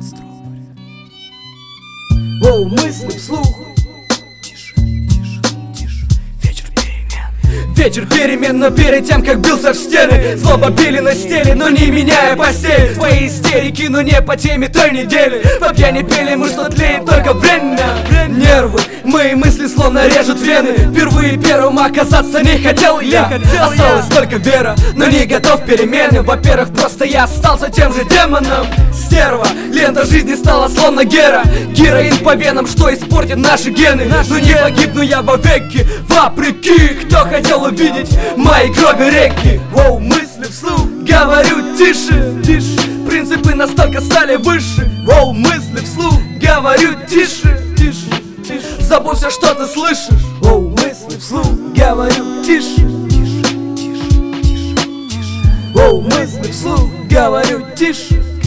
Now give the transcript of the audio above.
Воу, мысли вслух. Вечер перемен, но перед тем, как бился в стены, злоба били на стене, но не меняя постель. Твои истерики, но не по теме той недели. По пьяни пели мы, что тлеет только время. Нервы, мои мысли словно режут вены. Впервые первым оказаться не хотел я. Осталась только вера, но не готов перемены. Во-первых, просто я остался тем же демоном. Стерва, лента жизни стала словно Гера. Героин по венам, что испортит наши гены. Но не погибну я вовеки, вопреки. Кто хотел увидеть мои крови реки? Воу, мысли вслух, говорю тише, тише. Принципы настолько стали выше. Воу, мысли вслух, говорю тише, тише, тише. Забудься, что ты слышишь. Воу, мысли вслух, говорю тише, тише, тише, тише. Воу, мысли вслух, говорю тише.